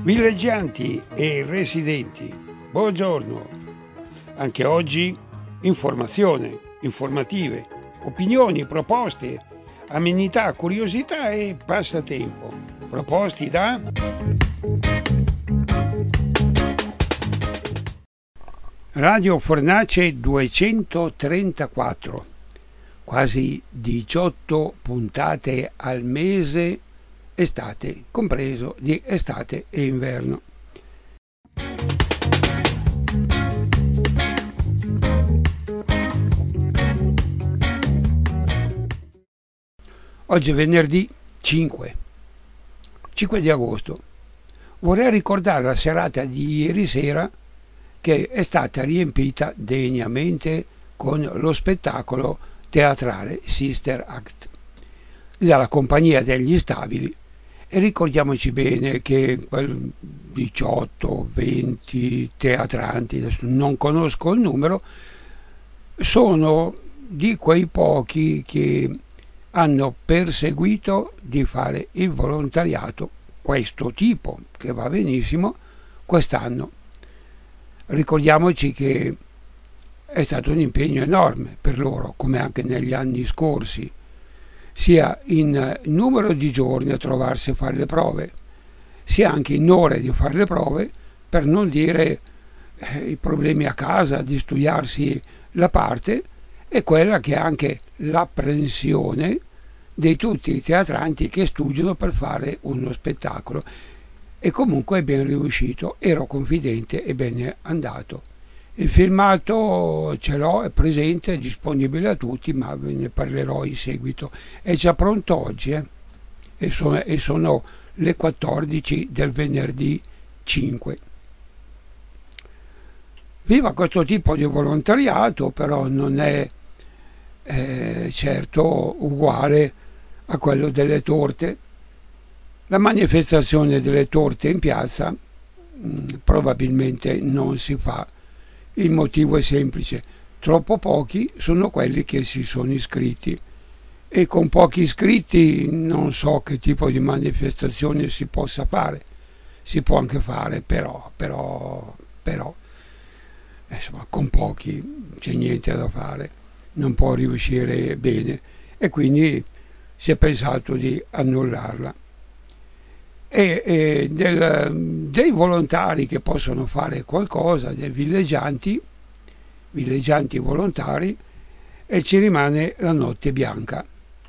Villeggianti e residenti, buongiorno. Anche oggi informazione, informative, opinioni, proposte, amenità, curiosità e passatempo. Proposti da Radio Fornace 234, quasi 18 puntate al mese, estate, compreso di estate e inverno. Oggi è venerdì 5 di agosto. Vorrei ricordare la serata di ieri sera che è stata riempita degnamente con lo spettacolo teatrale Sister Act dalla Compagnia degli Stabili, e ricordiamoci bene che 18-20 teatranti, adesso non conosco il numero, sono di quei pochi che hanno perseguito di fare il volontariato, questo tipo, che va benissimo, quest'anno. Ricordiamoci che è stato un impegno enorme per loro, come anche negli anni scorsi, sia in numero di giorni a trovarsi a fare le prove, sia anche in ore di fare le prove, per non dire i problemi a casa, di studiarsi la parte, e quella che è anche l'apprensione di tutti i teatranti che studiano per fare uno spettacolo. E comunque è ben riuscito, ero confidente e ben è andato. Il filmato ce l'ho, è presente, è disponibile a tutti, ma ve ne parlerò in seguito. È già pronto oggi, e sono le 14 del venerdì 5. Viva questo tipo di volontariato, però non è certo uguale a quello delle torte. La manifestazione delle torte in piazza probabilmente non si fa. Il motivo è semplice: troppo pochi sono quelli che si sono iscritti, e con pochi iscritti non so che tipo di manifestazione si possa fare. Si può anche fare, però insomma, con pochi c'è niente da fare, non può riuscire bene, e quindi si è pensato di annullarla. Dei volontari che possono fare qualcosa, dei villeggianti volontari, e ci rimane la notte bianca,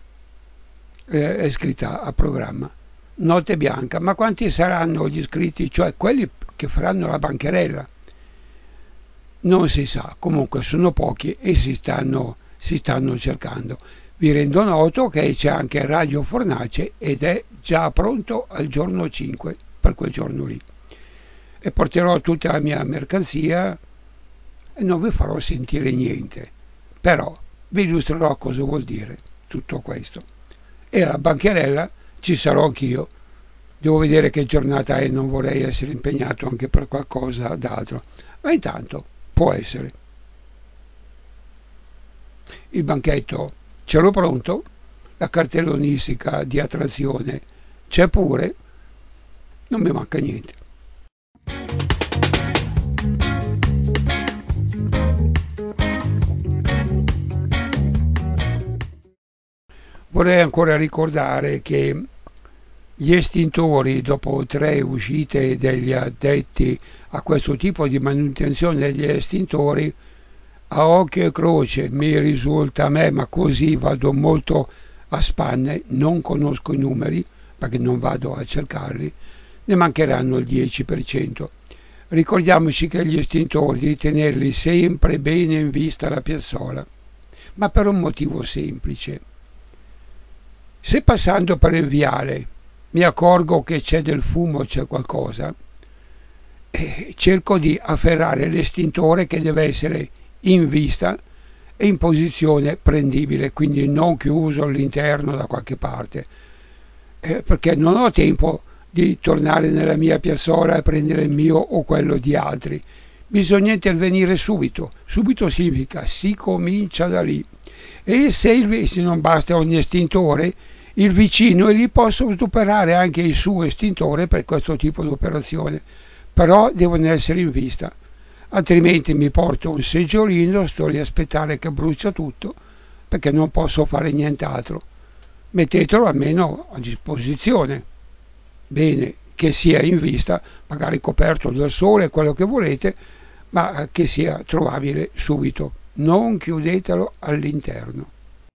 è scritta a programma, notte bianca. Ma quanti saranno gli iscritti, cioè quelli che faranno la bancherella? Non si sa, comunque sono pochi e si stanno cercando. Vi rendo noto che c'è anche Radio Fornace ed è già pronto al giorno 5, per quel giorno lì. E porterò tutta la mia mercanzia e non vi farò sentire niente, però vi illustrerò cosa vuol dire tutto questo. E alla bancherella ci sarò anch'io. Devo vedere che giornata è, non vorrei essere impegnato anche per qualcosa d'altro, ma intanto può essere. Il banchetto ce l'ho pronto, la cartellonistica di attrazione c'è pure, non mi manca niente. Vorrei ancora ricordare che gli estintori, dopo 3 uscite degli addetti a questo tipo di manutenzione degli estintori, a occhio e croce mi risulta a me, ma così vado molto a spanne, non conosco i numeri perché non vado a cercarli, ne mancheranno il 10%. Ricordiamoci che gli estintori di tenerli sempre bene in vista la piazzola, ma per un motivo semplice. Se passando per il viale mi accorgo che c'è del fumo, c'è qualcosa, cerco di afferrare l'estintore, che deve essere in vista e in posizione prendibile, quindi non chiuso all'interno da qualche parte, perché non ho tempo di tornare nella mia piazzola e prendere il mio o quello di altri. Bisogna intervenire subito significa si comincia da lì. E se non basta un estintore, il vicino e gli posso superare anche il suo estintore per questo tipo di operazione, però devono essere in vista, altrimenti mi porto un seggiolino, sto lì a aspettare che brucia tutto, perché non posso fare nient'altro. Mettetelo almeno a disposizione, bene che sia in vista, magari coperto dal sole, quello che volete, ma che sia trovabile subito. Non chiudetelo all'interno.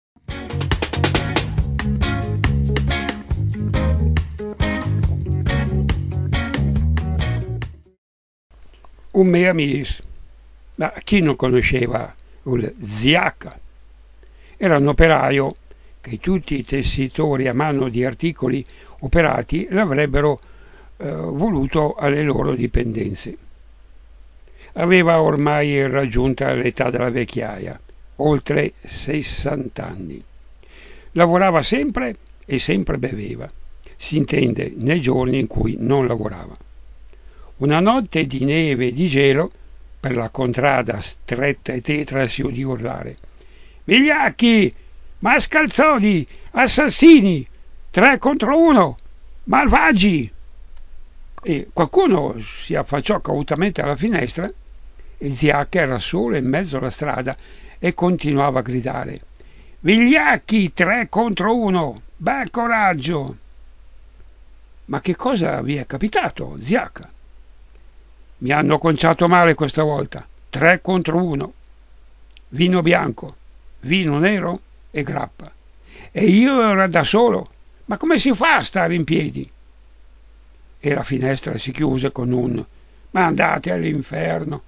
Un meamis, ma chi non conosceva il Ziacca? Era un operaio che tutti i tessitori a mano di articoli operati l'avrebbero voluto alle loro dipendenze. Aveva ormai raggiunta l'età della vecchiaia, oltre 60 anni. Lavorava sempre e sempre beveva, si intende nei giorni in cui non lavorava. Una notte di neve e di gelo, per la contrada stretta e tetra si udì urlare: «Vigliacchi! Mascalzoni! Assassini! 3 contro 1! Malvagi!» E qualcuno si affacciò cautamente alla finestra e Ziacca era solo in mezzo alla strada e continuava a gridare: «Vigliacchi! 3 contro 1! Bel coraggio!» «Ma che cosa vi è capitato, Ziacca?» «Mi hanno conciato male questa volta. 3 contro 1. Vino bianco, vino nero e grappa. E io ero da solo. Ma come si fa a stare in piedi?» E la finestra si chiuse con un «Ma andate all'inferno!».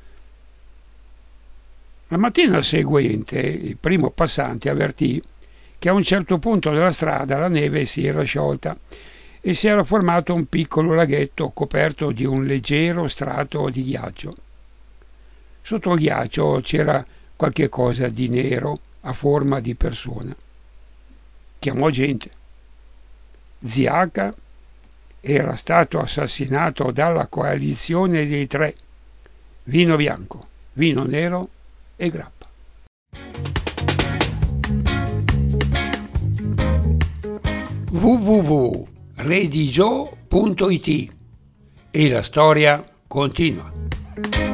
La mattina seguente il primo passante avvertì che a un certo punto della strada la neve si era sciolta e si era formato un piccolo laghetto coperto di un leggero strato di ghiaccio. Sotto il ghiaccio c'era qualche cosa di nero a forma di persona. Chiamò gente. Ziacca era stato assassinato dalla coalizione dei 3: vino bianco, vino nero e grappa. www.redigio.it e la storia continua.